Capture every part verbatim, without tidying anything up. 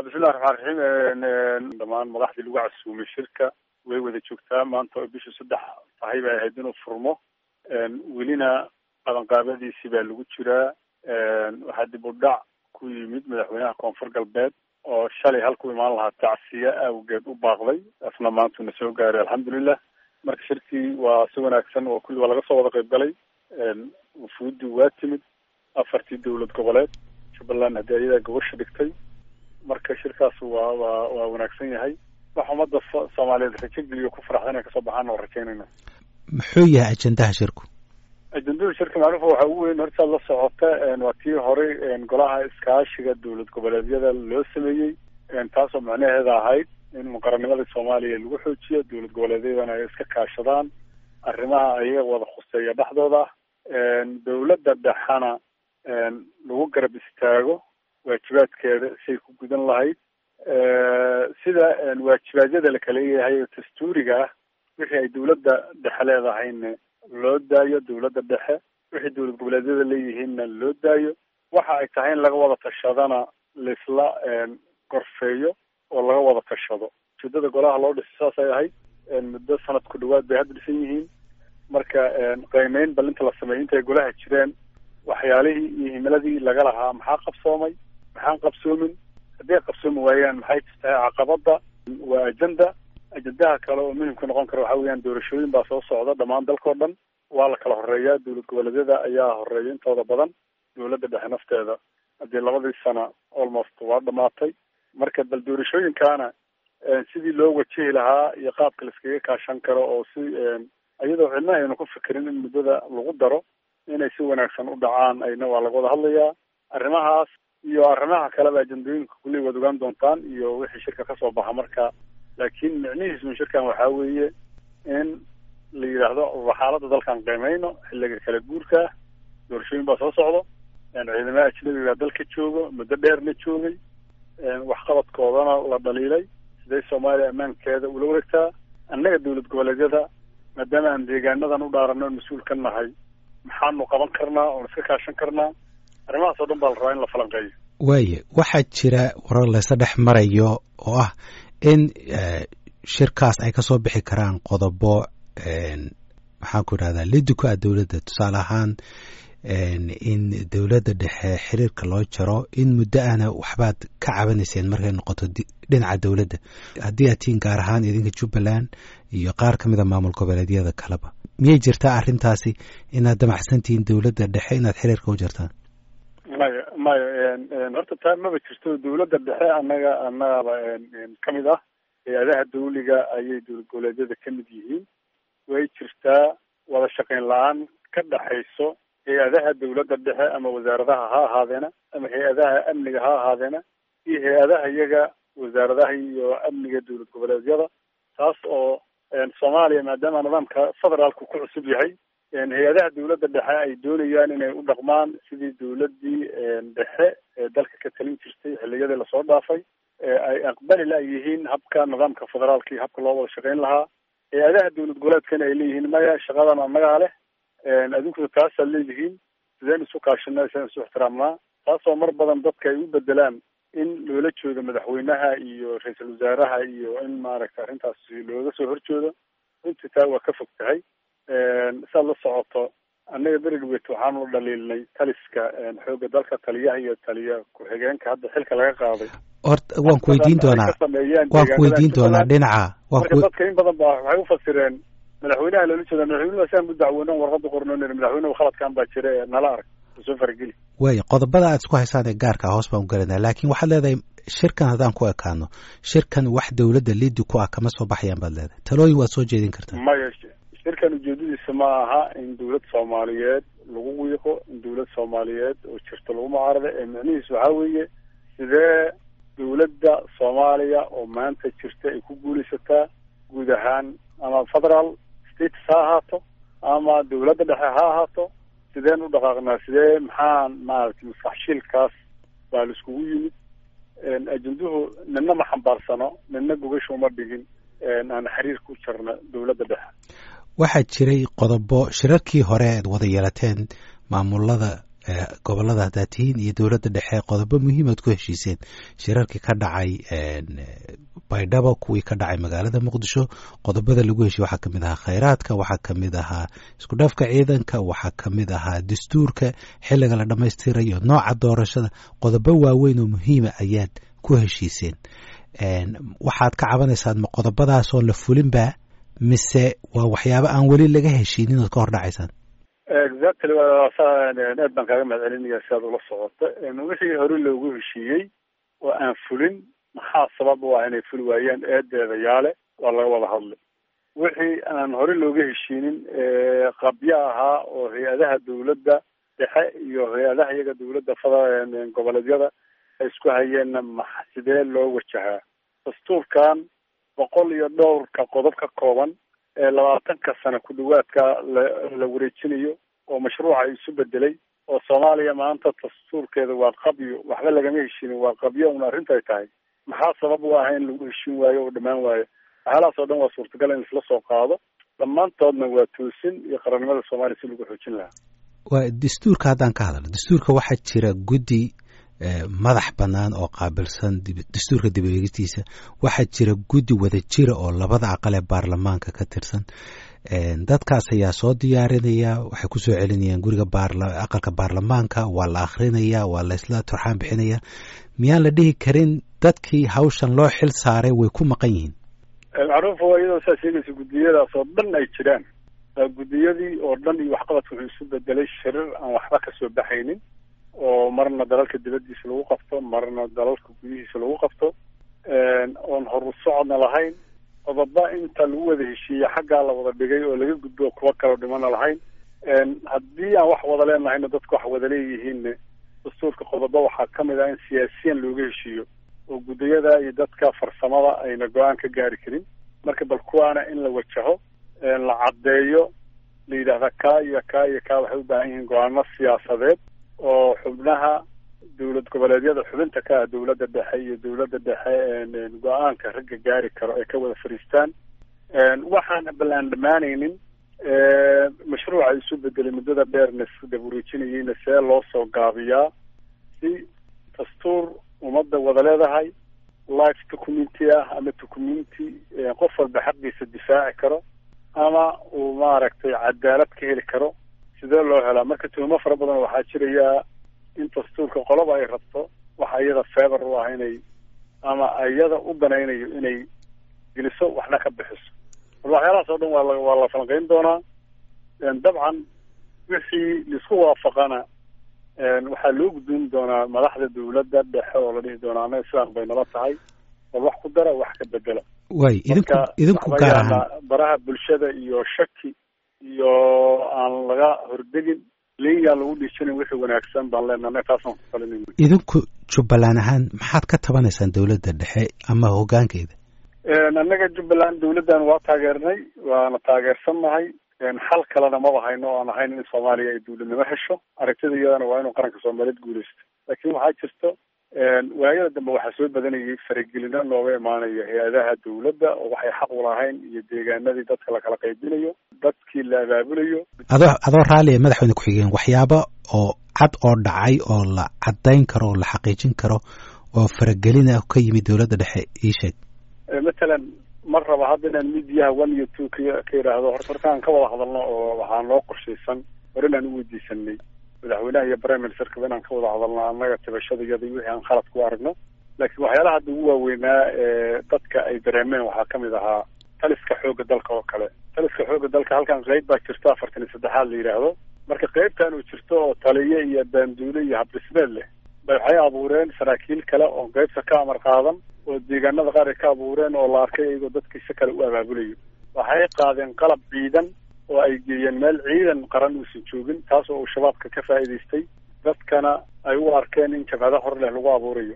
bismillahi raxmaan raxiim dhamaan madaxdii lagu casuumay shirka way wada joogtaa maanta oo bisha saddex tahay bay ahayd inuu furmo welina qabanqaabadiisii baa lagu jiraa waxaa dib u dhac ku yimid madaxweynaha koonfur galbeed oo shalay halku imaan lahaa tacsiye awgeed u baaqday asna maantuna soo gaaray alxamdulilah marka shirkii waa si wanaagsan oo kulli waa laga soo wada qayb galay wufuudii waa timid afartii dowlad goboleed jubbaland haddii ayadaa gobasha dhigtay marka shirkaas waa waa waa wanaagsan yahay wax ummadda soomaaliyeed rajo geliyo ku faraxda inay kasoo baxaan oo rajaynayna. muxuu yahay ajendaha shirku? ajendada shirka macruufa waxaa ugu weyn hortaad la socota waa tii horey golaha iskaashiga dowlad goboleedyada loo sameeyey taasoo macnaheeda ahayd in muqaranimadii soomaaliya lagu xoojiyo dowlad goboleedyadana ay iska kaashadaan arrimaha ayaga wada khuseeya dhexdooda dowladda dhexana lagu garab istaago waajibaadkeeda siay ku gudan lahayd sida waajibaadyada la kala leeyahay oo dastuuriga ah wixii ay dowladda dhexe leedahayna loo daayo dowladda dhexe wixii dowlad goboleedyada leeyihiinna loo daayo waxa ay tahay in laga wada tashadana laisla gorfeeyo oo laga wada tashado ujeedada golaha loo dhisay saasay ahayd muddo sanad ku dhawaad bay hadda dhisan yihiin marka qiimeyn balinta la sameeyey intay golaha jireen waxyaalihii iyo himiladii laga lahaa maxaa qabsoomay maxaan qabsoomin haddii ay qabsoomi waayaan maxay tahay caqabada waa ajenda ajendaha kale oo muhimka noqon kara waxa weeyaan doorashooyin baa soo socda dhammaan dalkao dhan waa la kala horeeyaa dowlad goboleedyada ayaa horeeya intooda badan dowladda dhexe nafteeda haddii labadii sana almost waa dhamaatay marka bal doorashooyinkaana sidii loo wajihi lahaa iyo qaabka laiskaga kaashan karo oo si iyadoo cidna aynu ku fikirin in muddada lagu daro inay si wanaagsan u dhacaan ayna waa laga wada hadlayaa arrimahaas iyo arrimaha kaleba ajendooyinka kulley waad ogaan doontaan iyo wixii shirka kasoo baxa marka laakiin micnihiisma shirkan waxaa weeye in la yidhaahdo xaaladda dalkan qiimeyno xilliga kala guurka doorashooyin baa soo socdo ciidamada ajnabiga dalka joogo muddo dheerna joogay waxqabadkoodana la dhaliilay siday soomaaliya ammaankeeda ula wareegtaa annaga dowlad goboleedyada maadaama aan deegaanadan u dhaarano on mas-uul ka nahay maxaanu qaban karnaa oon iska kaashan karnaa arrimahaas oo dhan baa la rabaa in la falanqeeyo. waaye waxaa jira warar laysa dhex marayo oo ah in shirkaas ay kasoo bixi karaan qodobo maxaan ku idhahdaa lidi ku ah dowladda tusaale ahaan in dowladda dhexe xiriirka loo jaro in muddo ahna waxbaad ka cabanayseen markay noqoto dhinaca dowladda haddii aad tihiin gaar ahaan idinka jubbaland iyo qaar ka mida maamul goboleedyada kaleba miyay jirtaa arrintaasi inaad damacsan tihiin dowladda dhexe inaad xiriirka u jartaan? maya maya horta taa maba jirto dowladda dhexe annaga annagaba kamid ah hay-adaha dawliga ayay dowlad goboleedyada kamid yihiin way jirtaa wada shaqayn la-aan ka dhaxayso hay-adaha dowladda dhexe ama wasaaradaha ha ahaadeena ama hay-adaha amniga ha ahaadeena iyo hay-adaha iyaga wasaaradaha iyo amniga dowlad goboleedyada taas oo soomaaliya maadaama nidaamka federaalku ku cusub yahay hay-adaha dowladda dhexe ay doonayaan inay u dhaqmaan sidii dowladdii dhexe ee dalka ka talin jirtay xiliyadii lasoo dhaafay ay aqbali la yihiin habka nidaamka federaalka iyo habka loo wada shaqayn lahaa hay-adaha dowlad goboleedkana ay leeyihiin maya shaqadan annagaa leh adduunkuna taasaad leedihiin sideen isu kaashanaa sideen isu ixtiraamnaa taasoo mar badan dadka ay u bedelaan in loola joodo madaxweynaha iyo ra-iisul wasaaraha iyo in maaragtay arrintaas looga soo horjoodo runtii taa waa ka fog tahay saad la socoto annaga beridwet waxaanu dhaliilnay taliska xoogga dalka taliyaha iyo taliya ku-xigeenka hadda xilka laga qaaday horta waan ku weydiin doonaa waan ku weydiin doonaa dhinaca marka dadka in badan ba waxay u fasireen madaxweynaha loola jeeda madaxweynuhu saan u dacwoonan warqada qornoon madaxweynuhu khaladkan baa jira ee nala arag soo fargeli way qodobada aad isku haysaan ee gaarka hoos baan u garanaa laakiin waxaad leedahay shirkan haddaan ku ekaano shirkan wax dowladda liidi ku ah kama soo baxayaan baad leedahay talooyin waad soo jeedin kartaa? maya shirkan ujeedadiisa ma aha in dowlad soomaaliyeed lagu wiiqo in dowlad soomaaliyeed oo jirto lagu mucaarada ee micnihiisu waxaa weeye sidee dowladda soomaaliya oo maanta jirta ay ku guulaysataa guud ahaan ama federal states ha ahaato ama dowladda dhexe ha ahaato sideen u dhaqaaqnaa sidee maxaan maaragtay maskaxshiilkaas baa la iskugu yimid ajenduhu nina ma xambaarsano nina gogasha uma dhigin aan xiriir ku jarna dowladda dhexe waxaa jiray qodobo shirarkii hore aad wada yeelateen maamulada gobolada haddaad tihiin iyo dowladda dhexe qodobo muhiimaad ku heshiiseen shirarkii ka dhacay baydhabo kuwii ka dhacay magaalada muqdisho qodobada lagu heshiye waxaa kamid ahaa khayraadka waxaa kamid ahaa isku dhafka ciidanka waxaa kamid ahaa dastuurka xilliga la dhammaystirayo nooca doorashada qodobo waaweyn oo muhiima ayaad ku heshiiseen waxaad ka cabanaysaan ma qodobadaasoo la fulinba mise waa waxyaabo aan weli laga heshiinin ood ka hor dhacaysaan exactly aad baan kaaga mahad celinaya si aad ula socota wixii hore loogu heshiiyey oo aan fulin maxaa sabab u ah inay fuli waayeen eedeeda yaale waa laga wada hadlay wixii aan hore looga heshiinin qabyo ahaa oo hay-adaha dawladda dhexe iyo hay-adaha iyaga dawladda fada goboleedyada ay isku hayeenna ma sidee loo wajahaa dastuurkan boqol iyo dhowrka qodob ka kooban ee labaatanka sano ku dhawaadka la wareejinayo oo mashruuca isu bedelay oo Soomaaliya maanta dastuurkeeda waa qabyo waxba lagama heshiinin waa qabyo una arrinta ay tahay maxaa sabab u ah in lagu heshiin waayo oo dhamaan waayo xaaladaas oo dhan waa suurtagal in isla soo qaado dhammaantoodna waa toosin iyo qarannimada Soomaaliya si lagu xoojin lahaa waa dastuurka haddaan ka hadalno dastuurka waxaa jira guddi madax bannaan oo qaabilsan dastuurka dib u eegistiisa waxaa jira guddi wada jira oo labada aqal ee baarlamaanka ka tirsan dadkaas ayaa soo diyaarinaya waxay ku soo celinayaan guriga aqalka baarlamaanka waa la akrinaya waa la isla turxaan bixinaya miyaan la dhihi karin dadkii hawshan loo xil saaray way ku maqan yihiin macruuf waa iyadoo saa sheegaysa guddiyadaas oo dhan ay jiraan guddiyadii oo dhan iyo waxqabadka wuxuu isu bedelay shirir aan waxba ka soo baxaynin oo marna dalalka dibadiisa lagu qabto marna dalalka gudihiisa lagu qabto oon horu socodna lahayn qodoba inta lagu wada heshiiyey xaggaa la wada dhigay oo laga gudbo kuwa kaloo dhimana lahayn haddii aan wax wada leenahayna dadku wax wada leeyihiinne dastuurka qodoba waxaa kamid ah in siyaasiyan looga heshiiyo oo guddiyada iyo dadka farsamada ayna go-aan ka gaari karin marka bal kuwaana in la wajaho la caddeeyo la yidhaahda kaa iyo kaa iyo kaa waxay u baahan yihiin go-aano siyaasadeed oo xubnaha dawlad goboleedyada xubinta ka ah dawladda dhexe iyo dawladda dhexe go-aanka ragga gaari karo ay ka wada fariistaan waxaan bal aan dhammaanaynin mashruuca isu bedelay muddada dheerna daba wareejinayeyna see loo soo gaabiyaa si dastuur ummadda wada leedahay life documenti ah ama documenti qof walba xaqiisa difaaci karo ama uu maaragtay cadaalad ka heli karo sidee loo helaa marka tuhmo fara badan waxaa jiraya in dastuurka qoloba ay rabto waxa iyada feebar u ah inay ama iyada u danaynayo inay geliso waxna ka bixiso waxyaalahaas oo dhan waa la waa la falanqeyn doonaa dabcan wixii laisku waafaqana waxaa loo gudbin doonaa madaxda dawladda dhexe oo la dhihi doonaa anaga sidaan bay nala tahay bal wax ku dara wax ka bedela way idinku idinku gaar ahaan baraha bulshada iyo shaki iyo aan laga hordegin liigaan lagu dhiishanin wixii wanaagsan baan leenahay taasaan ku falinayna idinku Jubbaland ahaan maxaad ka tabanaysaan dawladda dhexe ama hoggaankeeda annaga Jubbaland dawladdan waa taageernay waana taageersannahay xal kalena maba hayno oo aan ahayn in Soomaaliya ay dawladnimo hesho aragtida iyadana waa inuu qaranka Soomaaliyeed guulaysto laakiin waxaa jirto waayada dambe waxaa soo badanayay faragelino looga imaanayo hay-adaha dawladda oo waxay xaq u lahayn iyo deegaanadii dadka la kala qaybinayo dadkii la abaabulayo adoo adoo raaliya madaxweyne ku-xigeen waxyaabo oo cad oo dhacay oo la caddayn karo oo la xaqiijin karo oo faragelina ka yimid dawladda dhexe ii sheeg matalan mar raba hadda inaan midiyaha one iyo two ka ka yidhaahdo horta hortaan ka wada hadalno oo waxaan loo qorshaysan hore inaan u weydiisanay madaxweynaha iyo prime ministerka inaan ka wada hadalno annaga tabashada iyada wixii aan khalad ku aragno laakiin waxyaalaha hadda ugu waaweynaa ee dadka ay dareemeen waxaa kamid ahaa taliska xoogga dalka oo kale taliska xoogga dalka halkan qayb baa jirto afartan iyo saddexaad la yidhaahdo marka qaybtan uu jirto oo taliye iyo baanduule iyo habdhismeed leh bay waxay abuureen saraakiil kale oo qaybta ka amar qaadan oo deegaanada qaar ay ka abuureen oo la arkay iyagoo dadkiisa kale u abaabulayo waxay qaadeen qalab ciidan oo ay geeyeen meel ciidan qaran uusan joogin taas oo uu shabaabka ka faa'iidaystay dadkana ay u arkeen in jabhado hor leh lagu abuurayo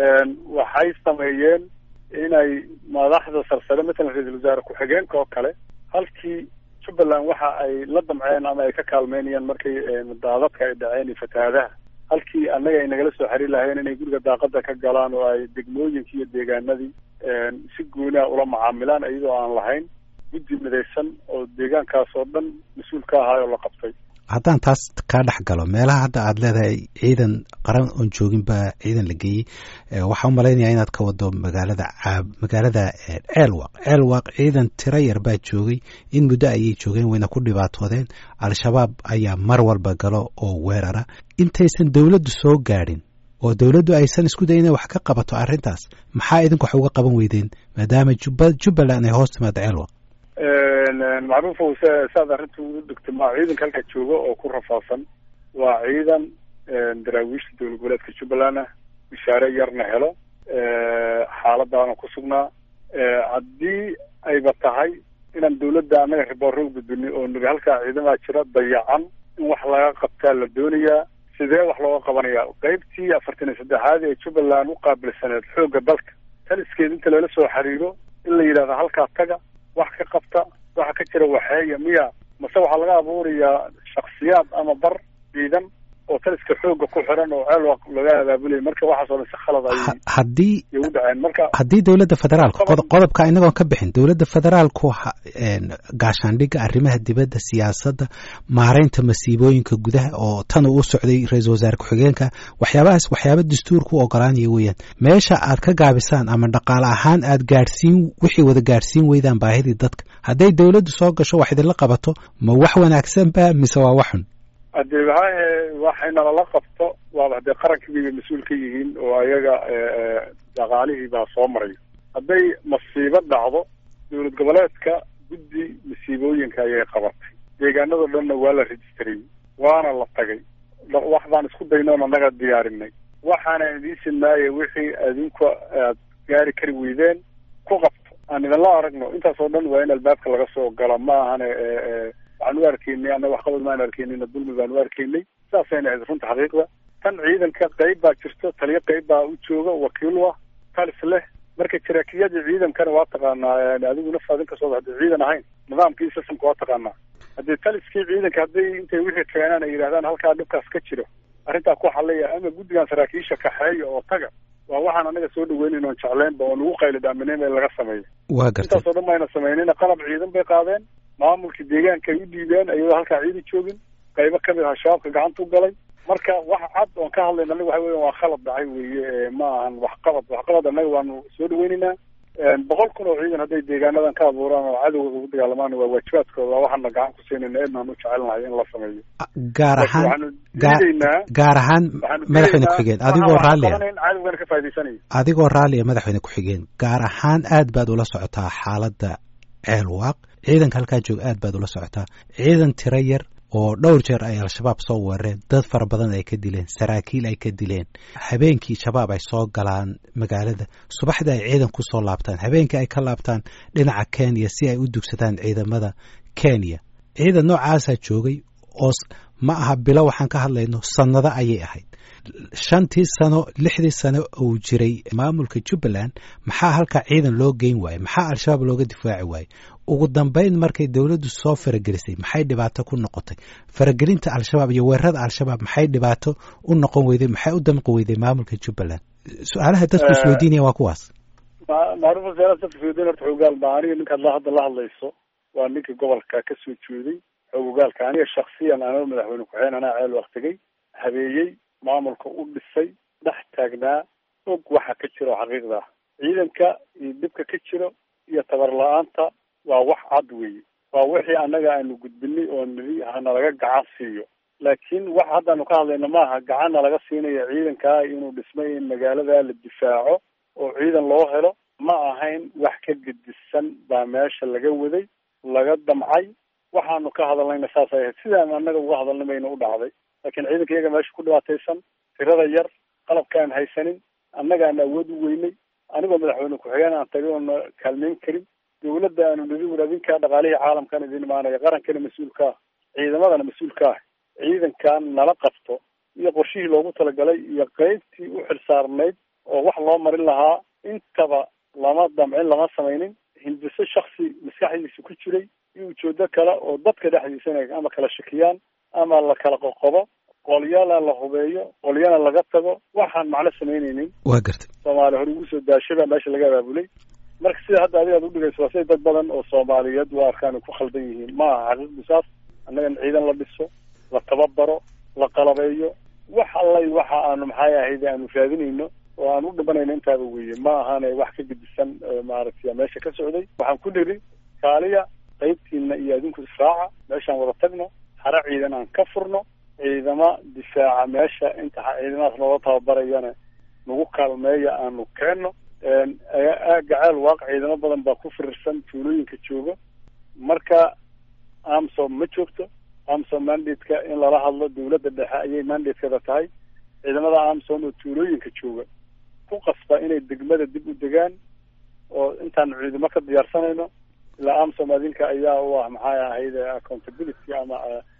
waxay sameeyeen inay madaxda sarsare matalan ra-iisul wasaare ku-xigeenka oo kale halkii Jubbaland waxa ay la damceen ama ay ka kaalmeynayaan markay daadadka ay dhaceen iyo fatahaadaha halkii annaga ay nagala soo xiriir lahayeen inay guriga daaqada ka galaan oo ay degmooyinkii iyo deegaanadii si gooniha ula macaamilaan iyadoo aan lahayn guddi midaysan oo deegaankaas oo dhan mas-uul ka ahaay oo la qabtay haddaan taas kaa dhex galo meelaha hadda aad leedahay ciidan qaran oon joogin baa ciidan la geeyey waxaa u malaynayaa inaad ka wado magaalada caab magaalada ceelwaq ceelwaq ciidan tiro yar baa joogay in muddo ayay joogeen wayna ku dhibaatoodeen al-shabaab ayaa mar walba galo oo weerara intaysan dowladdu soo gaadhin oo dowladdu aysan isku dayin inay wax ka qabato arrintaas maxaa idinku wax uga qaban weydeen maadaama jubbaland ay hoos timaado ceelwaq macruufow saad arrinta u dhigta ma ciidanka halka jooga oo ku rafaadsan waa ciidan daraawiishta dowlad goboleedka jubbaland ah bishaare yarna helo xaaladaana ku sugnaa haddii ayba tahay inaan dowladda annaga riboorro u gudbinay oo niri halkaa ciidamaa jira dayacan in wax laga qabtaa la doonayaa sidee wax looga qabanayaa qaybtii afartan iyo saddexaad ee jubbaland u qaabilsaneed xoogga dalka taliskeed inta lala soo xiriiro in la yidhahdo halkaa taga wax ka qabta waxa ka jira waxeeya miya mase waxaa laga abuurayaa shaksiyaad ama bar ciidan oo taliska xooga ku xiran oo ceelwaq laga abaabulay marka waxaasoo dhan si khalad ay haddii u dhaceen marka haddii dowladda federaalka qodobka inagoon ka bixin dowladda federaalku gaashaandhigga arrimaha dibadda siyaasadda maaraynta masiibooyinka gudaha oo tan uu u socday ra-iisul wasaare ku-xigeenka waxyaabahaas waxyaaba dastuurka u ogolaanaya weeyaan meesha aad ka gaabisaan ama dhaqaale ahaan aad gaadhsiin wixii wada gaadhsiin weydaan baahidii dadka hadday dowladdu soo gasho wax idinla qabato ma wax wanaagsan ba mise waa wax xun haddii waxaahe waxayna lala qabto waaba haddee qarankiibay mas-uul ka yihiin oo ayaga dhaqaalihii baa soo maray hadday masiibo dhacdo dowlad goboleedka guddi masiibooyinka ayay qabatay deegaanadoo dhanna waa la rejistrayey waana la tagay wax baan isku daynoon annaga diyaarinay waxaana idiin sinmaaye wixii adinku aad gaari kari weydeen ku qabto aan idinla aragno intaasoo dhan waa in albaabka laga soo galo ma ahane waxaan u arkaynay annaga waxqabad maan arkaynayna dulmi baan u arkaynay saasayna ahayd runta xaqiiqda tan ciidanka qayb baa jirto taliyo qayb baa u jooga wakiil ah talis leh marka jaraakiyadii ciidankana waa taqaanaa adigu naftaad inkastoo haddii ciidan ahayn nidaamkii sistamka waa taqaanaa haddii taliskii ciidanka hadday intay wixii keenaan ay yidhahdaan halkaa dhibkaas ka jiro arrintaa ku xallaya ama guddigan saraakiisha kaxeeya oo taga waa waxaan anaga soo dhaweynayn oon jecleynba oo nagu qayli dhaamineen ee laga sameeyo waa gartay intaasoo dhan mayna samaynayna qalab ciidan bay qaadeen maamulkii deegaanka ay u dhiibeen ayadoo halkaa ciidi joogin qaybo kamid aha shabaabka gacanta u galay marka wax cad oon ka hadlayna anaga waxa weya waa khalad dhacay weeye ma ahan waxqabad waxqabad annaga waanu soo dhaweynaynaa boqol kun oo ciidan hadday deegaanadan ka abuuraan oo cadowga ugu dagaalamaan waa waajibaadkooda waxaana gacan ku siinayna eednaan u jecelnahay in la sameeyo gaar ahaan gaar ahaan madaxweyne ku-xigeen adigoo raallia cadowgana ka faa'idaysanayo adigoo raallia madaxweyne ku-xigeen gaar ahaan aad baad ula socotaa xaaladda ceelwaaq ciidanka halkaa joog aad baad ula socotaa ciidan tiro yar oo dhowr jeer ay al-shabaab soo weerareen dad fara badan ay ka dileen saraakiil ay ka dileen habeenkii shabaab ay soo galaan magaalada subaxdii ay ciidan ku soo laabtaan habeenkii ay ka laabtaan dhinaca kenya si ay u dugsadaan ciidamada kenya ciidan noocaasaa joogay oo ma aha bilo waxaan ka hadlayno sannado ayay ahayd shantii sano lixdii sano uu jiray maamulka jubbaland maxaa halkaa ciidan loo geyn waaye maxaa al-shabaab looga difaaci waaye ugu dambayn markay dowladdu soo faragelisay maxay dhibaato ku noqotay faragelinta al-shabaab iyo weerarada al-shabaab maxay dhibaato u noqon weyday maxay u damqi weyday maamulka jubbaland su-aalaha dadku isweydiinaya waa kuwaas macruuf dadku isweydiin horta xoogaal ma aniga ninkaad la hadda la hadlayso waa ninka gobolka ka soo jeeday xoogaalka aniga shaksiyan anoo madaxweyne ku-xigeen anaa ceel waqtigay habeeyey maamulka u dhisay dhex taagnaa og waxa ka jiro xaqiiqda ciidanka iyo dhibka ka jiro iyo tabar la-aanta waa wax cad weeye waa wixii annaga aanu gudbinay oo niri hana laga gacan siiyo laakiin wax haddaanu ka hadlayna maaha gacanna laga siinaya ciidankaa inuu dhismay in magaalada la difaaco oo ciidan loo helo ma ahayn wax ka gedisan baa meesha laga waday laga damcay waxaanu ka hadalnayna saasay ahayd sidaan annaga uga hadalnay mayna u dhacday laakiin ciidanka iyaga meesha ku dhibaataysan tirada yar qalabka aan haysanin annaga aan awood u weynay anigoo madaxweyne ku-xigeen aan tagay oona kaalmeyn karin dawladda aanu niri waraadinkaa dhaqaalihii caalamkana idin imaanaya qarankana mas-uulka ah ciidamadana mas-uulka ah ciidankan nala qabto iyo qorshihii loogu talagalay iyo qeybtii u xilsaarnayd oo wax loo marin lahaa intaba lama damcin lama samaynin hindiso shaksi maskaxdiisa ku jiray iyo ujeedo kale oo dadka dhexdiisana ama kala shakiyaan ama la kala qoqobo qolyana la hubeeyo qolyana laga tago waxaan macno samaynaynin waa gartay soomaali hore ugu soo daashaba meesha laga abaabulay marka sida hadda adiga ad udhigayso waa siday dad badan oo soomaaliyeed waa arkaan ku khaldan yihiin ma aha xaqiiqdu saas annagan ciidan la dhiso la tababaro la qalabeeyo wax allay waxa aanu maxay ahayd aanu raadinayno oo aan u dhibanayno intaaba weeye ma ahaane wax ka gedisan maaragtay meesha ka socday waxaan ku niri kaaliya qaybtiina iyo adinku israaca meeshaan wada tagno hara ciidan aan ka furno ciidama difaaca meesha inta ciidamadaas looga tababarayana nagu kaalmeeya aanu keenno gacaal waaqc ciidamo badan baa ku firirsan tuulooyinka jooga marka amsom ma joogto amsom mandate-ka in lala hadlo dawladda dhexe ayay mandate-kada tahay ciidamada amsom oo tuulooyinka jooga ku qasba inay degmada dib u degaan oo intaan ciidamo ka diyaarsanayno ilaa amsom adinka ayaa u ah maxay ahayd accountability ama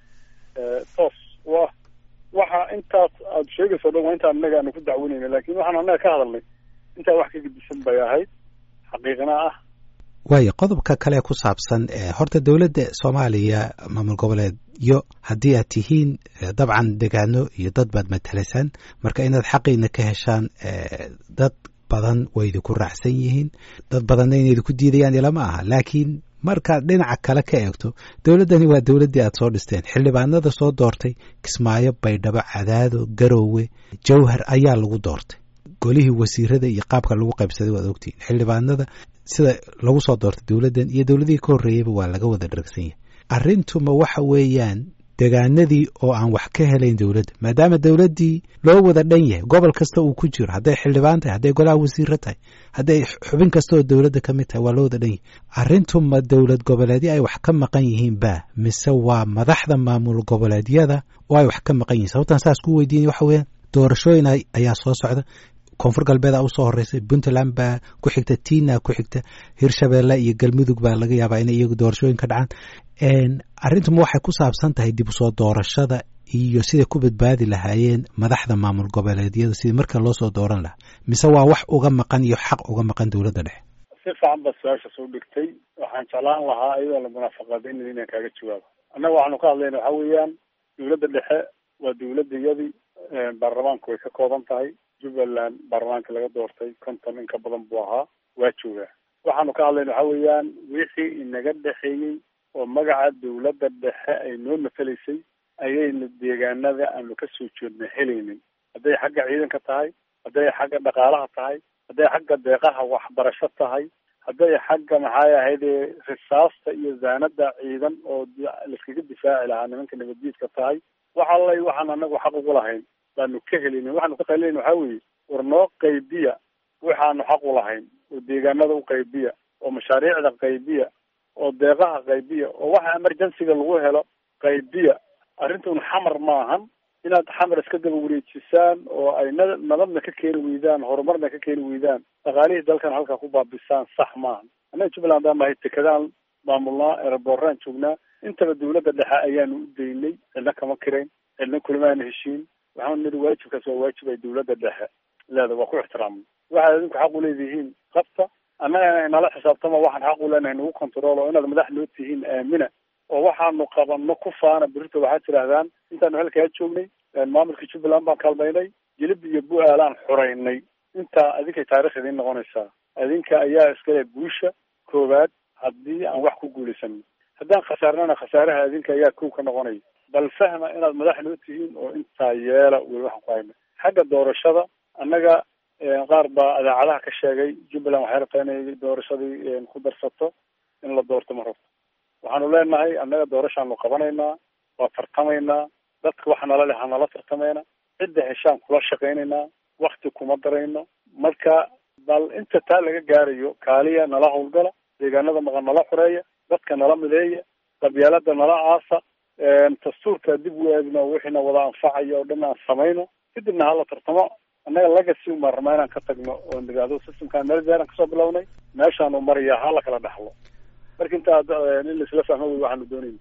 toos u ah waxa intaas aada sheegayso dhan waa intaan annaga aanu ku dacwanayna laakiin waxaan annaga ka hadalnay intaa wax ka gedisan bay ahayd xaqiiqna ah waayo qodobka kale ku saabsan horta dowladda soomaaliya maamul goboleedyo haddii aad tihiin dabcan degaano iyo dad baad matalaysaan marka inaad xaqiina ka heshaan dad badan way idinku raacsan yihiin dad badanna inay idinku diidayaan ilama aha laakiin markaad dhinaca kale ka eegto dowladdani waa dowladdii aad soo dhisteen xildhibaanada soo doortay Kismaayo Baydhabo Cadaado Garowe Jowhar ayaa lagu doortay golihii wasiirada iyo qaabka lagu qaybsaday waad ogtiin xildhibaanada sida lagu soo doortay dawladdan iyo dawladii ka horeeyayba waa laga wada dharagsan yahay arrintuma waxa weeyaan degaanadii oo aan wax ka helayn dawladda maadaama dawladdii loo wada dhan yahay gobol kasta uu ku jiro hadday xildhibaan tahay hadday golaha wasiiro tahay hadday xubin kasta oo dawladda ka mid tahay waa loo wada dhan yahay arrintuma dawlad goboleedyo ay wax ka maqan yihiin ba mise waa madaxda maamul goboleedyada oo ay wax ka maqan yihiin sababtaan saas ku weydiinay waxa weeyaan doorashooyin ayaa soo socda koonfur galbeed u soo horeysay Puntland baa ku xigta Tiina ku xigta Hirshabeelle iyo Galmudug baa laga yaabaa inay iyagu doorashooyin ka dhacaan een arrintu waxay ku saabsan tahay dib u soo doorashada iyo sida ku badbaadi lahaayeen madaxda maamul goboleedyada sida marka loo soo dooran lahaa mise waa wax uga maqan iyo xaq uga maqan dawladda dhexe si fiican baa su'aasha soo dhigtay waxaan jeclaan lahaa iyadoo la munaafaqadeyn inaan kaaga jawaabo annaga waxaanu ka hadlaynaa waxa weeyaan dawladda dhexe waa dawladdayadii baarlamaanku way ka kooban tahay Jubbaland baarlamaanka laga doortay konton in ka badan buu ahaa waa joogaa waxaanu ka hadlayna waxa weeyaan wixii inaga dhexeeyey oo magaca dawladda dhexe ay noo matalaysay ayayna deegaanada aanu ka soo jeedna helaynin hadday xagga ciidanka tahay hadday xagga dhaqaalaha tahay hadday xagga deeqaha waxbarasho tahay hadday xagga maxay ahayd risaasta iyo zaanada ciidan oo laiskaga difaaci lahaa nimanka nabaddiidka tahay waxa allay waxaan anagu xaq ugu lahayn baanu ka helin waxaanu ka qaylin waxa weeye war noo qaybiya waxaanu xaq u lahayn oo deegaanada u qaybiya oo mashaariicda qaybiya oo deeqaha qaybiya oo waxa emergency-ga lagu helo qaybiya arrintan xamar maahan inaad xamar iska daba wareejisaan oo ay nabadna ka keeni weydaan horumarna ka keeni weydaan dhaqaalihii dalkan halkaa ku baabisaan sax maahan annaga Jubbaland aan nahay tekadaan maamulnaa erabooraan joognaa intaba dawladda dhexe ayaanu u daynay cidna kama kirayn cidna kulmaana heshiin waxaan nidhi waajibkaas waa waajib ay dawladda dhexe leeda waa ku ixtiraamay waxaad idinku xaq u leedihiin qabta annagana nala xisaabtama waxaan xaq u leenahay nagu control oo inaad madax noo tihiin aamina oo waxaanu qabanno ku faana berito waxaad tidhaahdaan intaanu halkaa joognay maamulka Jubbaland baan kalmaynay jilib iyo bu-aalaan xoreynay intaa adinkay taariikh idiin noqonaysaa adinka ayaa iskale guusha koowaad haddii aan wax ku guulaysanin haddaan khasaarnana khasaaraha adinka ayaa kow ka noqonaya bal fahma inaad madax noo tihiin oo intaa yeela weli waxaan ku hayna xagga doorashada annaga qaar baa idaacadaha ka sheegay Jubbaland waxay rabtaa inay doorashadii ku darsato in la doorto ma rabto waxaanu leenahay annaga doorashaanu qabanaynaa waa tartamaynaa dadka waxa nala leh hanala tartamayna cidda heshaan kula shaqaynaynaa wakti kuma darayno marka bal inta taa laga gaarayo kaaliya nala howlgala deegaanada maqan nala xoreeya dadka nala mideeya qabyaalada nala aasa dastuurka dib u eegno wixiina wada anfacaya oo dhan aan samayno kadibna hala tartamo annaga legacy uma rabnaa inaan ka tagno oo nidhaahdo systemkaan meel beeran kasoo bilownay meeshaanu maraya hala kala dhaxlo marka intaa in laisla fahmo wey waxaanu doonayna